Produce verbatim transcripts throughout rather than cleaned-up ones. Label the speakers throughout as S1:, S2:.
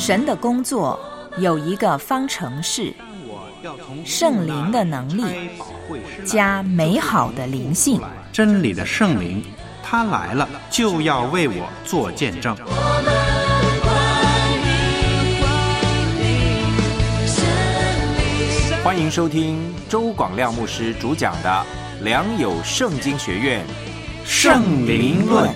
S1: 神的工作有一个方程式，圣灵的能力加美好的灵性。
S2: 真理的圣灵，他来了就要为我做见证。欢迎收听周广亮牧师主讲的良友圣经学院圣灵论。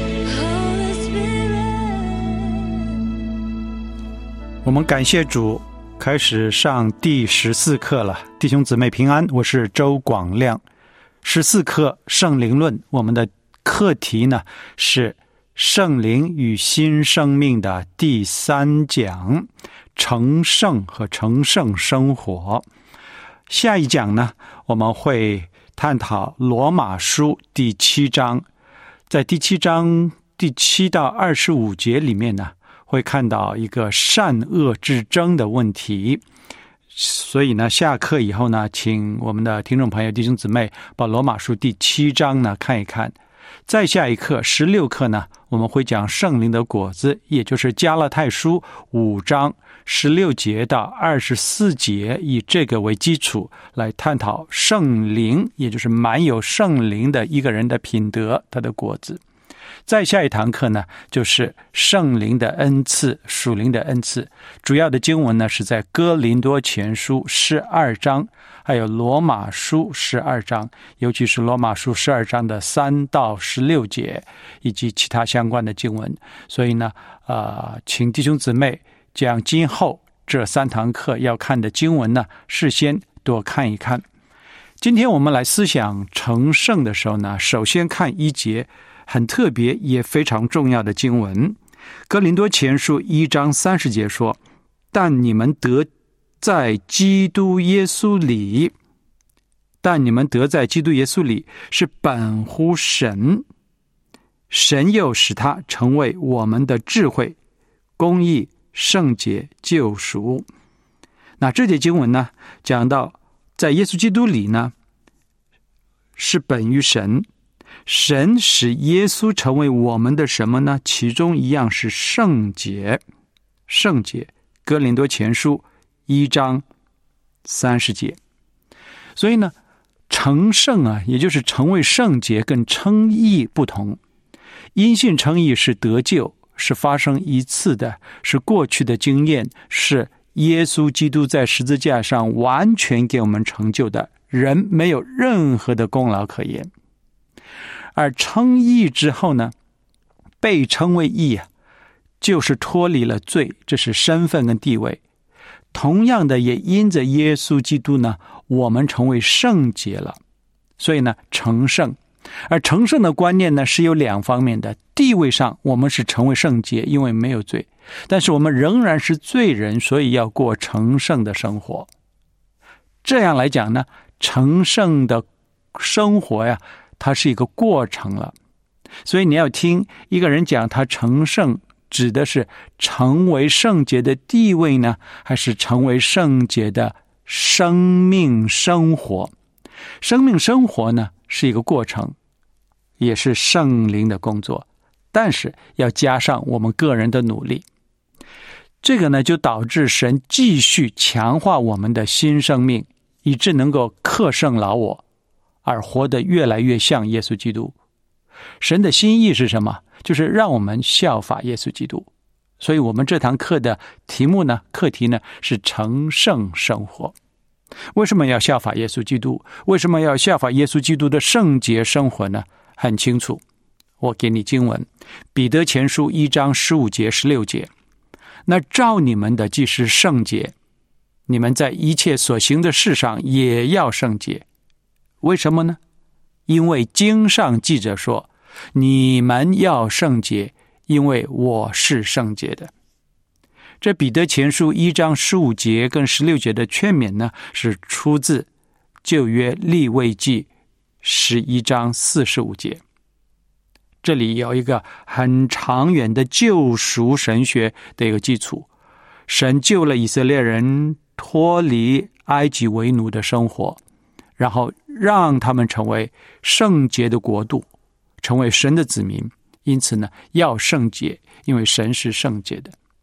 S3: 我们感谢主，开始上第十四课了。弟兄姊妹平安，我是周广亮。十四课圣灵论，我们的课题呢是圣灵与新生命的第三讲，成圣和成圣生活。下一讲呢，我们会探讨罗马书第七章。在第七章第七到二十五节里面呢，会看到一个善恶之争的问题。所以呢，下课以后呢，请我们的听众朋友弟兄姊妹把罗马书第七章呢看一看。再下一课十六课呢，我们会讲圣灵的果子，也就是加拉太书五章十六节到二十四节，以这个为基础来探讨圣灵，也就是满有圣灵的一个人的品德，他的果子。再下一堂课呢，就是圣灵的恩赐，属灵的恩赐。主要的经文呢是在哥林多前书十二章，还有罗马书十二章，尤其是罗马书十二章的三到十六节，以及其他相关的经文。所以呢，呃，请弟兄姊妹将今后这三堂课要看的经文呢，事先多看一看。今天我们来思想成圣的时候呢，首先看一节很特别也非常重要的经文，哥林多前书一章三十节说：但你们得在基督耶稣里，但你们得在基督耶稣里是本乎神，神又使他成为我们的智慧、公义、圣洁、救赎。那这节经文呢，讲到在耶稣基督里呢，是本于神，神使耶稣成为我们的什么呢？其中一样是圣洁。圣洁，哥林多前书一章三十节。所以呢，成圣啊，也就是成为圣洁，跟称义不同。因信称义是得救，是发生一次的，是过去的经验，是耶稣基督在十字架上完全给我们成就的，人没有任何的功劳可言。而称义之后呢，被称为义啊，就是脱离了罪，这是身份跟地位。同样的，也因着耶稣基督呢，我们成为圣洁了。所以呢，成圣。而成圣的观念呢，是有两方面的。地位上，我们是成为圣洁，因为没有罪；但是我们仍然是罪人，所以要过成圣的生活。这样来讲呢，成圣的生活呀，它是一个过程了。所以你要听一个人讲他成圣，指的是成为圣洁的地位呢，还是成为圣洁的生命生活？生命生活呢，是一个过程，也是圣灵的工作，但是要加上我们个人的努力。这个呢，就导致神继续强化我们的新生命，以致能够克胜老我，而活得越来越像耶稣基督。神的心意是什么？就是让我们效法耶稣基督。所以我们这堂课的题目呢，课题呢是成圣生活。为什么要效法耶稣基督？为什么要效法耶稣基督的圣洁生活呢？很清楚，我给你经文，彼得前书一章十五节十六节。那照你们的既是圣洁，你们在一切所行的事上也要圣洁。为什么呢？因为经上记着说，你们要圣洁，因为我是圣洁的。这彼得前书一章十五节跟十六节的劝勉呢，是出自旧约利未记十一章四十五节。这里有一个很长远的救赎神学的一个基础。神救了以色列人脱离埃及为奴的生活，然后让他们成为圣洁的国度，成为神的子民。因此呢，要圣洁，因为神是圣洁的。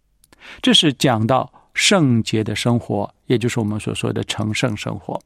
S3: 这是讲到圣洁的生活，也就是我们所说的成圣生活。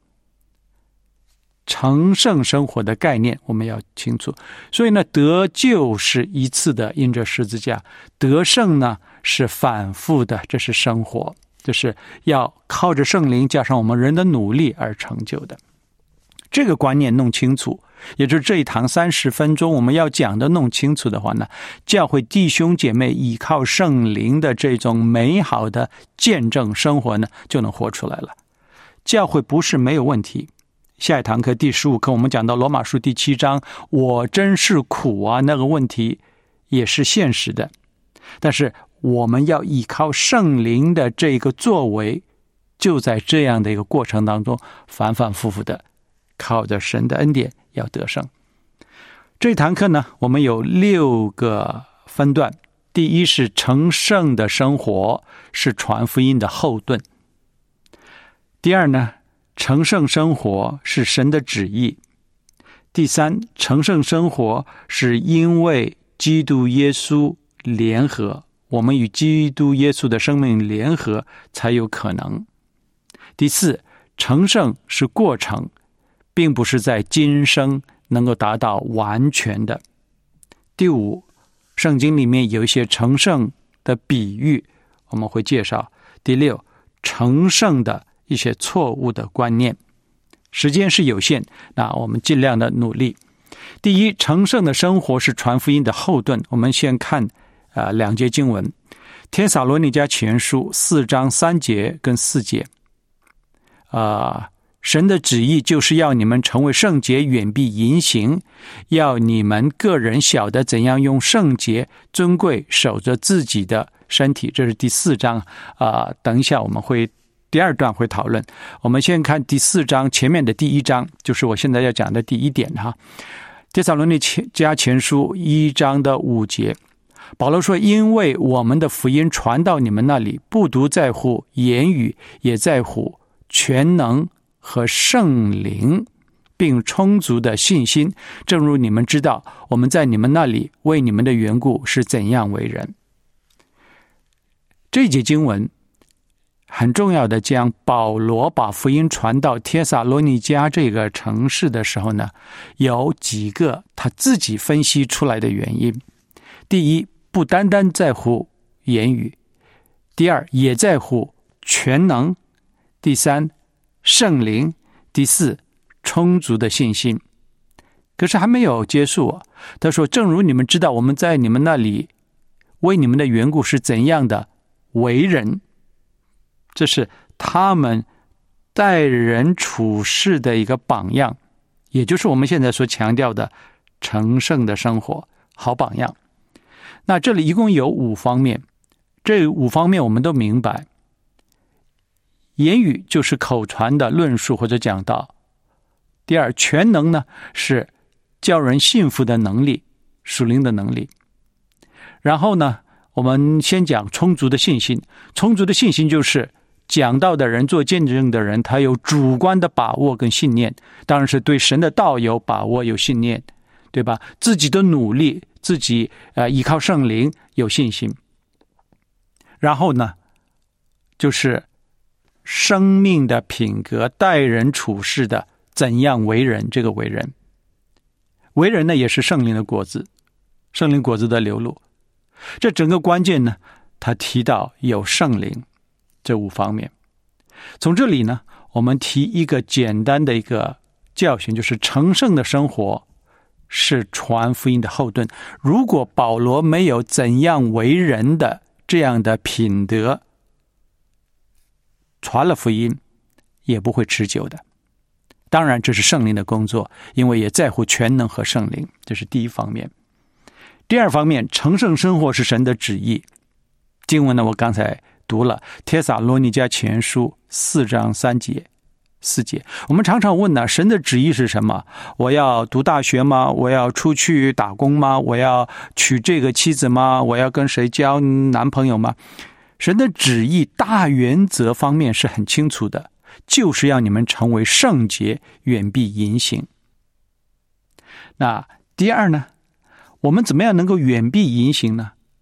S3: 成圣生活的概念我们要清楚，所以呢，得救是一次的因着十字架，得胜呢是反复的，这是生活，就是要靠着圣灵加上我们人的努力而成就的。这个观念弄清楚，也就是这一堂三十分钟我们要讲的弄清楚的话呢，教会弟兄姐妹依靠圣灵的这种美好的见证生活呢，就能活出来了。教会不是没有问题。下一堂课第十五课我们讲到罗马书第七章，我真是苦啊，那个问题也是现实的，但是我们要依靠圣灵的这个作为，就在这样的一个过程当中反反复复的靠着神的恩典要得胜。这堂课呢，我们有六个分段。第一是成圣的生活是传福音的后盾。第二呢，成圣生活是神的旨意。第三，成圣生活是因为基督耶稣联合，我们与基督耶稣的生命联合才有可能。第四，成圣是过程，并不是在今生能够达到完全的。第五，圣经里面有一些成圣的比喻，我们会介绍。第六，成圣的一些错误的观念。时间是有限，那我们尽量的努力。第一，成圣的生活是传福音的后盾。我们先看呃两节经文，帖撒罗尼迦前书四章三节跟四节。啊、呃，神的旨意就是要你们成为圣洁，远避淫行，要你们个人晓得怎样用圣洁尊贵守着自己的身体。这是第四章啊、呃，等一下我们会第二段会讨论。我们先看第四章前面的第一章，就是我现在要讲的第一点哈。帖撒罗尼迦前书一章的五节，保罗说，因为我们的福音传到你们那里，不独在乎言语，也在乎全能和圣灵，并充足的信心，正如你们知道我们在你们那里为你们的缘故是怎样为人。这节经文很重要的讲，保罗把福音传到帖撒罗尼迦这个城市的时候呢，有几个他自己分析出来的原因。第一，不单单在乎言语；第二，也在乎全能；第三，圣灵；第四，充足的信心。可是还没有结束啊，他说，正如你们知道我们在你们那里为你们的缘故是怎样的为人。这是他们待人处事的一个榜样，也就是我们现在所强调的成圣的生活，好榜样。那这里一共有五方面，这五方面我们都明白。言语就是口传的论述或者讲道。第二，全能呢是叫人信服的能力，属灵的能力。然后呢，我们先讲充足的信心。充足的信心就是讲道的人，做见证的人，他有主观的把握跟信念，当然是对神的道有把握有信念，对吧？自己的努力，自己呃依靠圣灵有信心。然后呢，就是生命的品格，待人处事的怎样为人，这个为人。为人呢也是圣灵的果子，圣灵果子的流露。这整个关键呢，他提到有圣灵。这五方面，从这里呢，我们提一个简单的一个教训，就是成圣的生活是传福音的后盾。如果保罗没有怎样为人的这样的品德，传了福音也不会持久的。当然这是圣灵的工作，因为也在乎全能和圣灵，这是第一方面。第二方面，成圣生活是神的旨意。经文呢，我刚才读了帖撒罗尼迦前书四章三节四节。我们常常问呢，神的旨意是什么？我要读大学吗？我要出去打工吗？我要娶这个妻子吗？我要跟谁交男朋友吗？神的旨意大原则方面是很清楚的，就是要你们成为圣洁，远避淫行。那第二呢，我们怎么样能够远避淫行呢？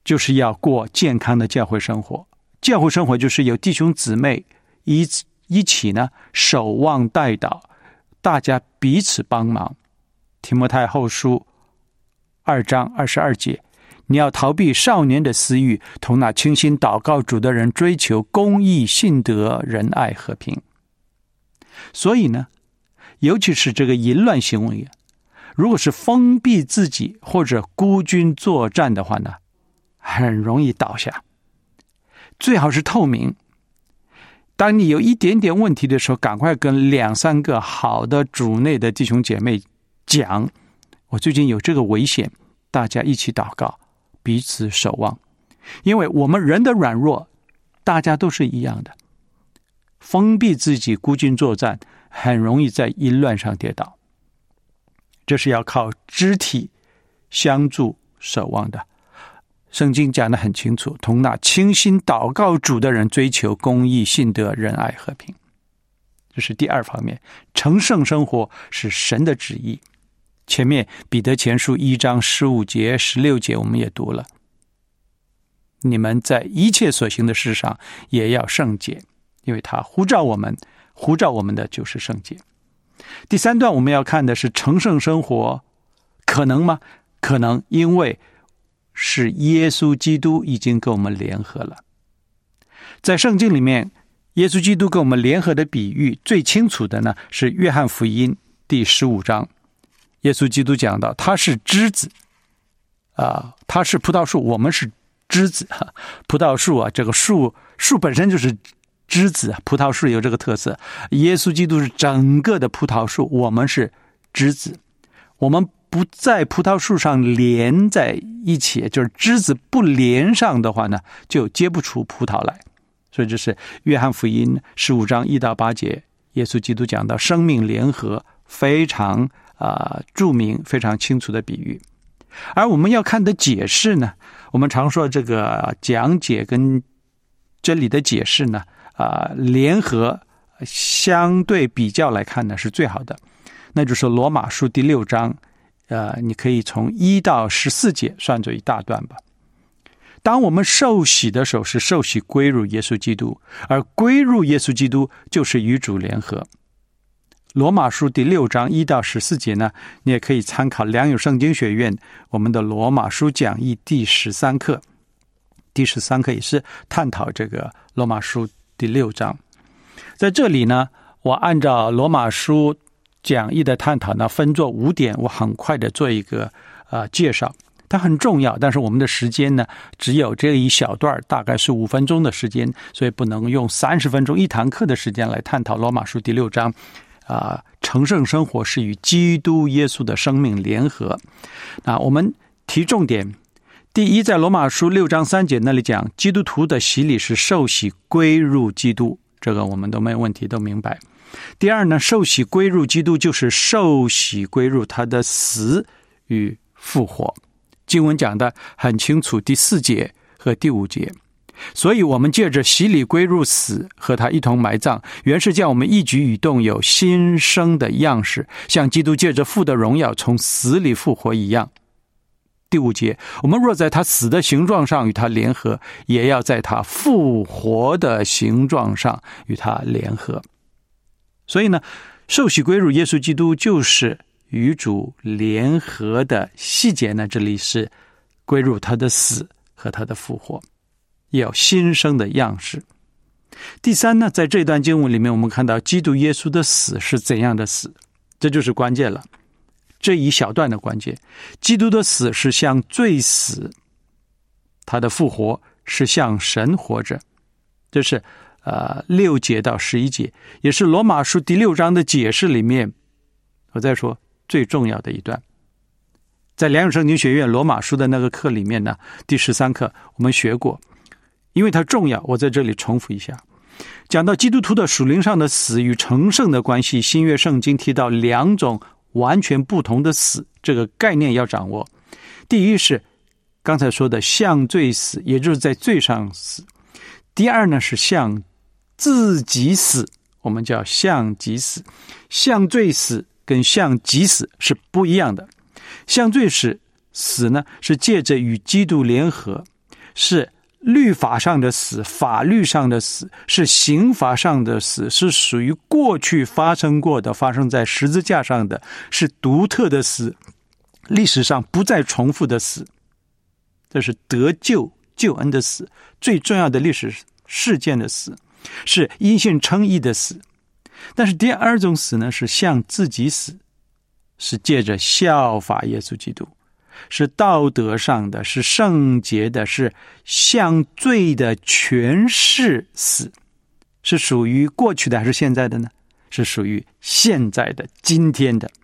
S3: 就是要过健康的教会生活。教会生活就是有弟兄姊妹一一起呢守望代祷，大家彼此帮忙。提摩太后书二章二十二节，你要逃避少年的私欲，同那倾心祷告主的人追求公义、信德、仁爱、和平。所以呢，尤其是这个淫乱行为，如果是封闭自己或者孤军作战的话呢，很容易倒下。最好是透明，当你有一点点问题的时候，赶快跟两三个好的主内的弟兄姐妹讲，我最近有这个危险，大家一起祷告，彼此守望。因为我们人的软弱，大家都是一样的，封闭自己孤军作战，很容易在淫乱上跌倒。这是要靠肢体相助守望的。圣经讲得很清楚，同那倾心祷告主的人追求公义、信德、仁爱、和平。这是第二方面，成圣生活是神的旨意。前面彼得前书一章十五节、十六节我们也读了，你们在一切所行的事上也要圣洁，因为他呼召我们，呼召我们的就是圣洁。第三段我们要看的是成圣生活可能吗？可能，因为是耶稣基督已经跟我们联合了。在圣经里面，耶稣基督跟我们联合的比喻最清楚的呢，是约翰福音第十五章。耶稣基督讲到，他是枝子啊，他是葡萄树，我们是枝子。葡萄树啊，这个树树本身就是枝子，葡萄树有这个特色。耶稣基督是整个的葡萄树，我们是枝子。我们不在葡萄树上连在一起，就是枝子不连上的话呢，就结不出葡萄来。所以这是约翰福音十五章一到八节，耶稣基督讲到生命联合，非常啊、呃、著名、非常清楚的比喻。而我们要看的解释呢，我们常说这个讲解跟真理的解释呢，啊、呃，联合相对比较来看呢是最好的。那就是罗马书第六章，呃，你可以从一到十四节算作一大段吧。当我们受洗的时候，是受洗归入耶稣基督，而归入耶稣基督就是与主联合。罗马书第六章一到十四节呢，你也可以参考良友圣经学院我们的罗马书讲义第十三课，第十三课也是探讨这个罗马书第六章。在这里呢，我按照罗马书讲义的探讨呢，分作五点，我很快的做一个呃介绍。它很重要，但是我们的时间呢，只有这一小段，大概是五分钟的时间，所以不能用三十分钟一堂课的时间来探讨罗马书第六章。啊、呃，成圣生活是与基督耶稣的生命联合。那我们提重点，第一，在罗马书六章三节那里讲，基督徒的洗礼是受洗归入基督，这个我们都没有问题，都明白。第二呢，受洗归入基督就是受洗归入他的死与复活。经文讲的很清楚，第四节和第五节。所以我们借着洗礼归入死，和他一同埋葬，原是叫我们一举一动有新生的样式，像基督借着父的荣耀从死里复活一样。第五节，我们若在他死的形状上与他联合，也要在他复活的形状上与他联合。所以呢，受洗归入耶稣基督就是与主联合的细节呢，这里是归入他的死和他的复活，也有新生的样式。第三呢，在这段经文里面，我们看到基督耶稣的死是怎样的死，这就是关键了，这一小段的关键。基督的死是向罪死，他的复活是向神活着。这是呃六节到十一节，也是罗马书第六章的解释里面，我再说最重要的一段。在良友圣经学院罗马书的那个课里面呢，第十三课我们学过，因为它重要，我在这里重复一下。讲到基督徒的属灵上的死与成圣的关系，新约圣经提到两种完全不同的死，这个概念要掌握。第一是刚才说的向罪死，也就是在罪上死。第二呢是向自己死，我们叫向己死。向罪死跟向己死是不一样的。向罪死死呢是借着与基督联合， 是律法上的死，法律上的死，是刑罚上的死，是属于过去发生过的，发生在十字架上的，是独特的死，历史上不再重复的死。这是得救救恩的死，最重要的历史事件的死，是因信称义的死。但是第二种死呢，是向自己死，是借着效法耶稣基督，是道德上的，是圣洁的，是向罪的权势死。是属于过去的还是现在的呢？是属于现在的，今天的，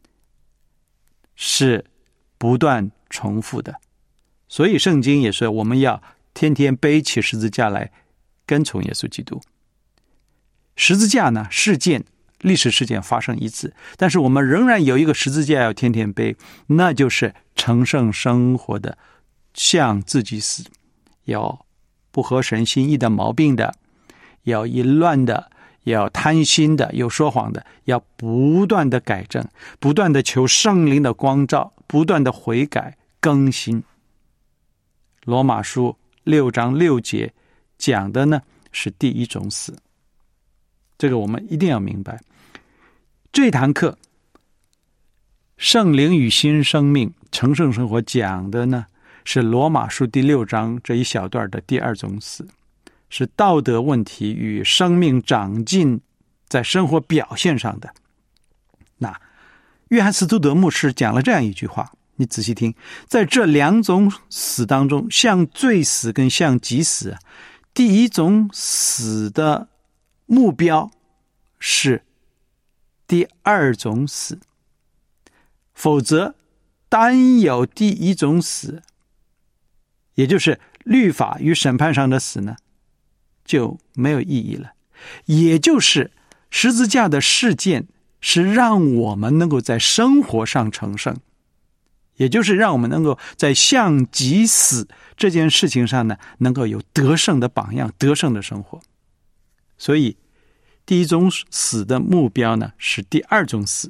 S3: 是不断重复的。所以圣经也说我们要天天背起十字架来跟从耶稣基督。十字架呢，事件历史事件发生一次，但是我们仍然有一个十字架要天天背，那就是成圣生活的向自己死，有不合神心意的毛病的，有淫乱的，有贪心的，有说谎的，要不断的改正，不断的求圣灵的光照，不断的悔改更新。罗马书六章六节讲的呢是第一种死，这个我们一定要明白。这堂课圣灵与新生命成圣生活讲的呢是罗马书第六章这一小段的第二种死，是道德问题与生命长进在生活表现上的。那约翰斯图德牧师讲了这样一句话，你仔细听，在这两种死当中，向罪死跟向己死，第一种死的目标是第二种死，否则单有第一种死，也就是律法与审判上的死呢，就没有意义了。也就是十字架的事件是让我们能够在生活上成圣，也就是让我们能够在向己死这件事情上呢，能够有得胜的榜样，得胜的生活。所以第一种死的目标呢是第二种死。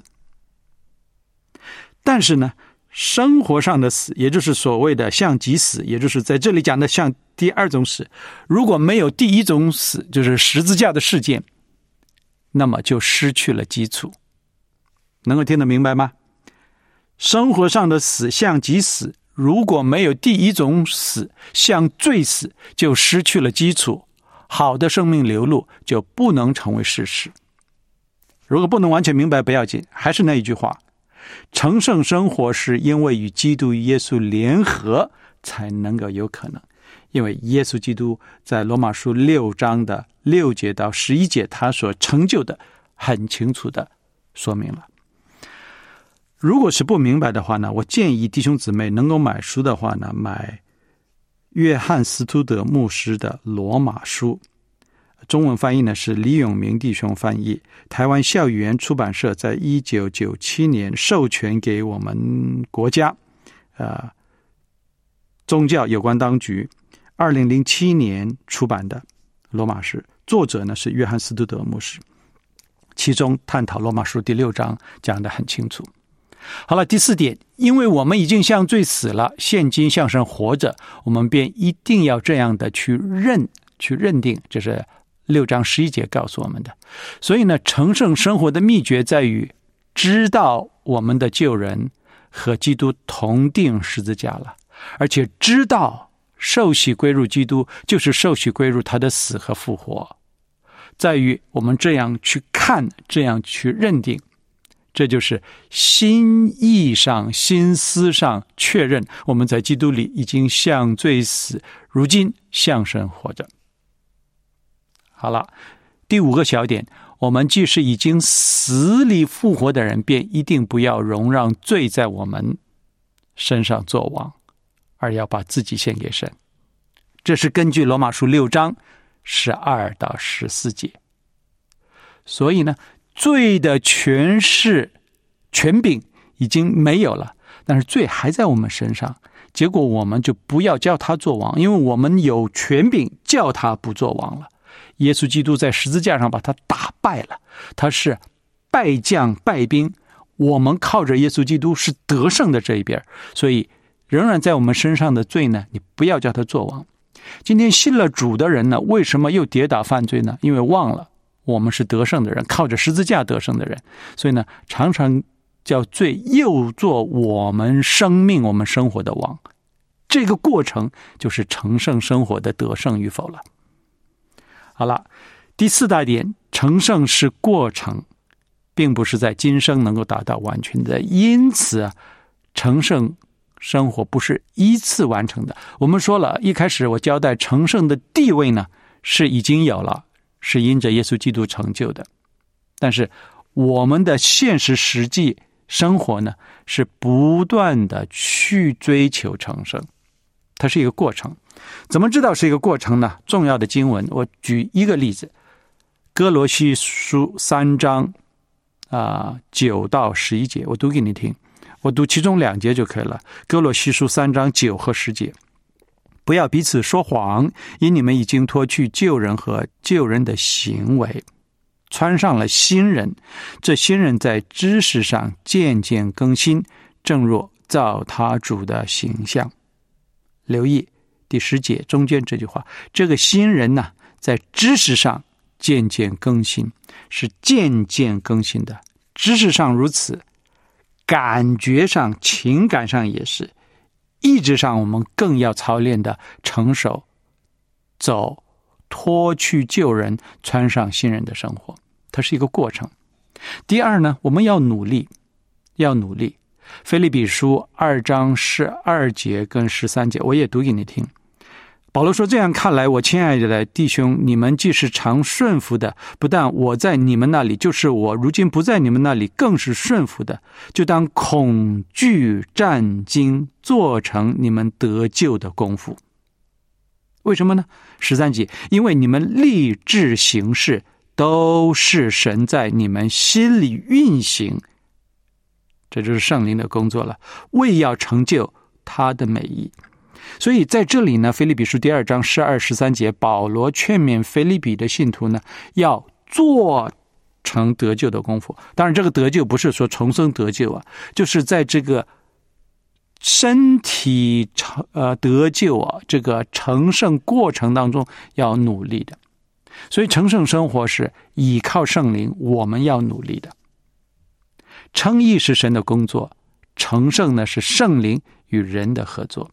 S3: 但是呢，生活上的死，也就是所谓的向己死，也就是在这里讲的像第二种死，如果没有第一种死，就是十字架的事件，那么就失去了基础。能够听得明白吗？生活上的死，向己死，如果没有第一种死，向罪死，就失去了基础，好的生命流露就不能成为事实。如果不能完全明白不要紧，还是那一句话，成圣生活是因为与基督耶稣联合才能够有可能。因为耶稣基督在罗马书六章的六节到十一节，他所成就的很清楚的说明了。如果是不明白的话呢，我建议弟兄姊妹能够买书的话呢，买约翰斯图德牧师的罗马书，中文翻译呢是李永明弟兄翻译，台湾校语言出版社在一九九七年授权给我们国家呃宗教有关当局，二零零七年出版的罗马书，作者呢是约翰斯图德牧师，其中探讨罗马书第六章讲得很清楚。好了，第四点，因为我们已经向罪死了，现今向神活着，我们便一定要这样的去认去认定，这是六章十一节告诉我们的。所以呢，成圣生活的秘诀在于知道我们的救人和基督同定十字架了，而且知道受洗归入基督就是受洗归入他的死和复活，在于我们这样去看，这样去认定，这就是心意上心思上确认我们在基督里已经向罪死，如今向神活着。好了，第五个小点，我们既是已经死里复活的人，便一定不要容让罪在我们身上作王，而要把自己献给神。这是根据罗马书六章十二到十四节。所以呢，罪的权势权柄已经没有了，但是罪还在我们身上，结果我们就不要叫他做王，因为我们有权柄叫他不做王了。耶稣基督在十字架上把他打败了，他是败将败兵，我们靠着耶稣基督是得胜的这一边，所以仍然在我们身上的罪呢，你不要叫他做王。 今天信了主的人呢，为什么又跌倒犯罪呢？因为忘了我们是得胜的人，靠着十字架得胜的人，所以呢，常常叫罪又做我们生命、我们生活的王。这个过程就是成圣生活的得胜与否了。好了，第四大点，成圣是过程，并不是在今生能够达到完全的，因此啊，成圣生活不是依次完成的。我们说了，一开始我交代成圣的地位呢，是已经有了，是因着耶稣基督成就的。但是我们的现实实际生活呢，是不断的去追求成圣，它是一个过程。怎么知道是一个过程呢？重要的经文，我举一个例子，哥罗西书三章啊九到十一节，我读给你听。我读其中两节就可以了。哥罗西书三章九和十节，不要彼此说谎，因你们已经脱去旧人和旧人的行为，穿上了新人。这新人在知识上渐渐更新，正若照他主的形象。留意第十节中间这句话，这个新人呢，在知识上渐渐更新，是渐渐更新的。知识上如此，感觉上、情感上也是，意志上我们更要操练的成熟，走脱去旧人，穿上新人的生活，它是一个过程。第二呢，我们要努力，要努力。腓立比书二章十二节跟十三节，我也读给你听。保罗说，这样看来，我亲爱的弟兄，你们既是常顺服的，不但我在你们那里，就是我如今不在你们那里，更是顺服的，就当恐惧战惊，做成你们得救的功夫。为什么呢？十三节，因为你们立志行事，都是神在你们心里运行，这就是圣灵的工作了，为要成就他的美意。所以在这里呢，腓立比书第二章十二、十三节，保罗劝勉腓立比的信徒呢，要做成得救的功夫。当然，这个得救不是说重生得救啊，就是在这个身体呃得救啊这个成圣过程当中要努力的。所以成圣生活是依靠圣灵，我们要努力的。称义是神的工作，成圣呢是圣灵与人的合作。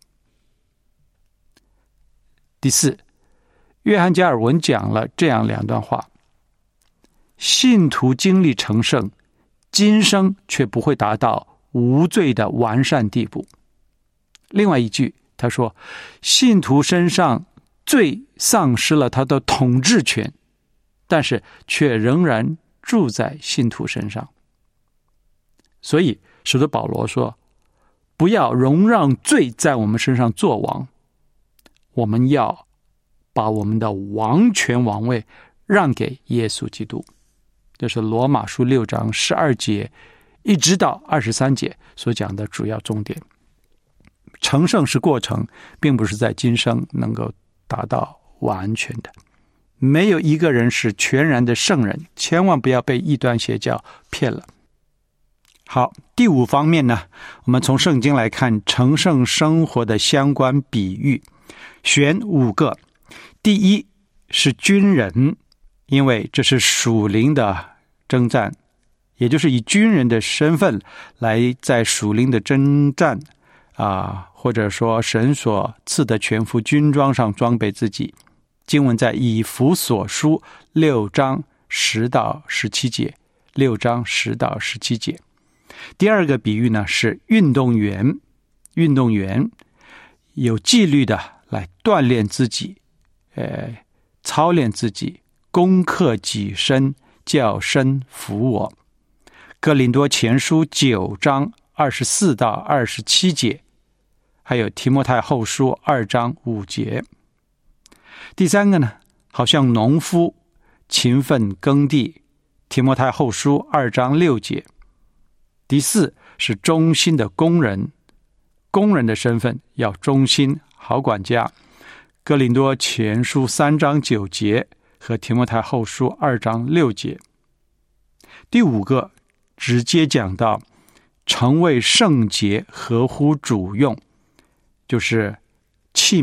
S3: 第四，约翰加尔文讲了这样两段话：信徒经历成圣，今生却不会达到无罪的完善地步。另外一句他说，信徒身上罪丧失了他的统治权，但是却仍然住在信徒身上。所以使徒保罗说，不要容让罪在我们身上作王，我们要把我们的王权王位让给耶稣基督。这是罗马书六章十二节一直到二十三节所讲的主要重点。成圣是过程，并不是在今生能够达到完全的。没有一个人是全然的圣人，千万不要被异端邪教骗了。好，第五方面呢，我们从圣经来看成圣生活的相关比喻，选五个。第一是军人，因为这是属灵的征战，也就是以军人的身份来在属灵的征战啊，或者说神所赐的全副军装上装备自己。经文在以弗所书六章十到十七节，六章十到十七节。第二个比喻呢是运动员，运动员有纪律的来锻炼自己，呃，操练自己，攻克己身，叫身服我。哥林多前书九章二十四到二十七节，还有提摩太后书二章五节。第三个呢，好像农夫勤奋耕地，提摩太后书二章六节。第四是忠心的工人，工人的身份要忠心，好管家，哥林多前书三章九节和提摩太后书二章六节。第五个直接讲到成为圣洁，合乎主用，就是器皿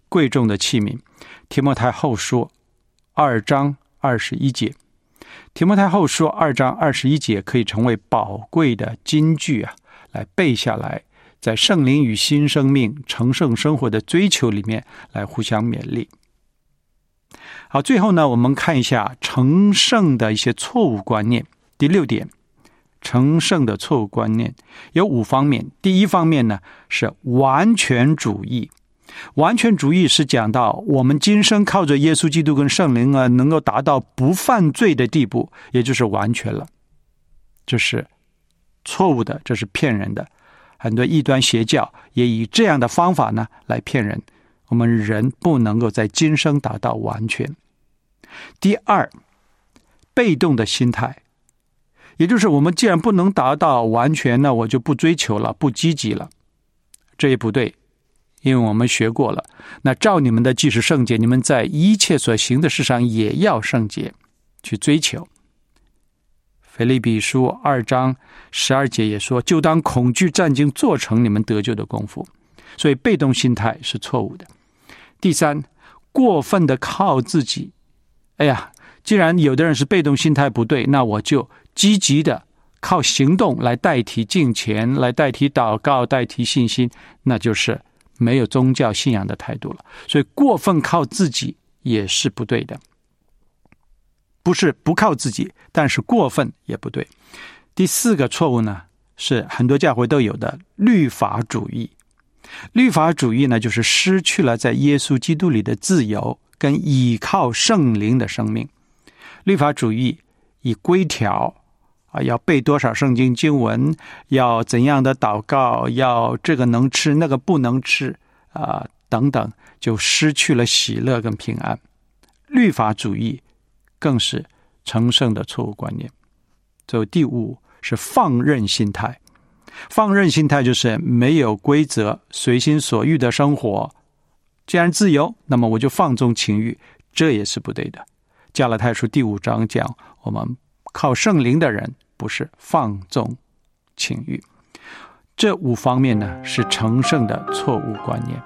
S3: 贵重的器皿。提摩太后书二章二十一节，提摩太后书二章二十一节可以成为宝贵的金句啊，来背下来，在圣灵与新生命成圣生活的追求里面来互相勉励。好，最后呢，我们看一下成圣的一些错误观念。第六点，成圣的错误观念有五方面。第一方面呢，是完全主义。完全主义是讲到我们今生靠着耶稣基督跟圣灵啊，能够达到不犯罪的地步，也就是完全了。这是错误的，这是骗人的。很多异端邪教也以这样的方法呢来骗人。我们人不能够在今生达到完全。第二，被动的心态，也就是我们既然不能达到完全呢，我就不追求了，不积极了。这也不对，因为我们学过了，那照你们的既是圣洁，你们在一切所行的事上也要圣洁，去追求。腓立比书二章十二节也说，就当恐惧战兢做成你们得救的功夫。所以被动心态是错误的。第三，过分的靠自己。哎呀，既然有的人是被动心态不对，那我就积极的靠行动来代替敬虔，来代替祷告，代替信心，那就是没有宗教信仰的态度了。所以过分靠自己也是不对的。不是不靠自己，但是过分也不对。第四个错误呢，是很多教会都有的律法主义。律法主义呢，就是失去了在耶稣基督里的自由跟倚靠圣灵的生命。律法主义以规条啊，要背多少圣经经文，要怎样的祷告，要这个能吃那个不能吃啊，等等，就失去了喜乐跟平安。律法主义更是成圣的错误观念。最后第五是放任心态。放任心态就是没有规则，随心所欲的生活。既然自由，那么我就放纵情欲，这也是不对的。加拉太书第五章讲，我们靠圣灵的人不是放纵情欲。这五方面呢，是成圣的错误观念。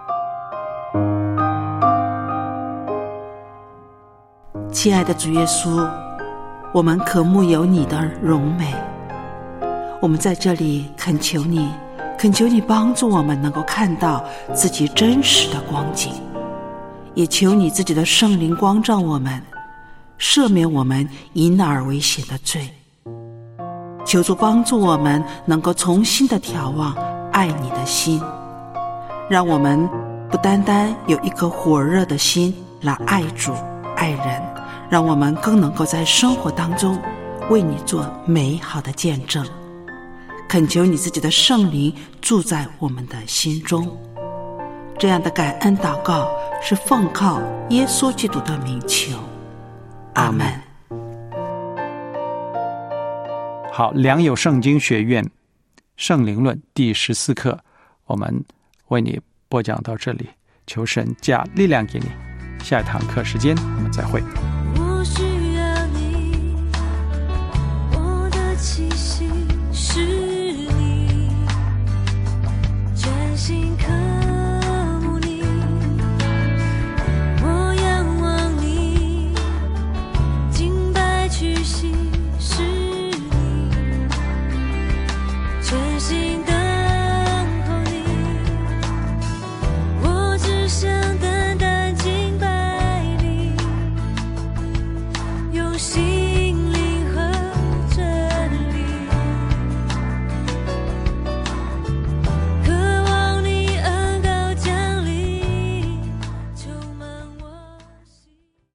S4: 亲爱的主耶稣，我们渴慕有你的荣美。我们在这里恳求你，恳求你帮助我们能够看到自己真实的光景，也求你自己的圣灵光照我们，赦免我们以那而为险的罪。求主帮助我们能够重新的眺望爱你的心，让我们不单单有一颗火热的心来爱主爱人，让我们更能够在生活当中为你做美好的见证。恳求你自己的圣灵住在我们的心中。这样的感恩祷告是奉靠耶稣基督的名求，阿们。
S3: 好，良友圣经学院圣灵论第十四课，我们为你播讲到这里，求神加力量给你。下一堂课时间我们再会。